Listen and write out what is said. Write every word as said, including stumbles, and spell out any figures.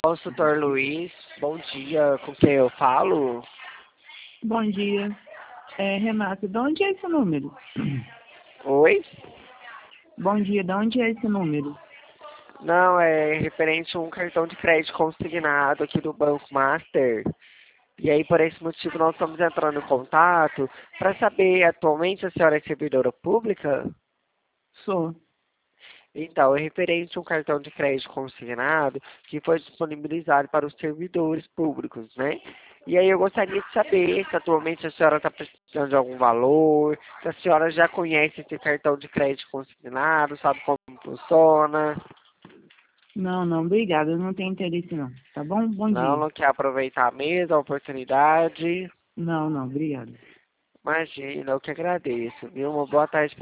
Consultor Luiz, bom dia, com quem eu falo? Bom dia. É, Renata, de onde é esse número? Oi? Bom dia, de onde é esse número? Não, é referente a um cartão de crédito consignado aqui do Banco Master. E aí, por esse motivo, nós estamos entrando em contato para saber, atualmente, a senhora é servidora pública? Sou. Então, é referente a um cartão de crédito consignado que foi disponibilizado para os servidores públicos, né? E aí eu gostaria de saber se atualmente a senhora está precisando de algum valor, se a senhora já conhece esse cartão de crédito consignado, sabe como funciona. Não, não, obrigada. Eu não tenho interesse não. Tá bom? Bom Não, dia. não quer aproveitar a mesma oportunidade. Não, não, obrigada. Imagina, eu que agradeço, viu? Uma boa tarde.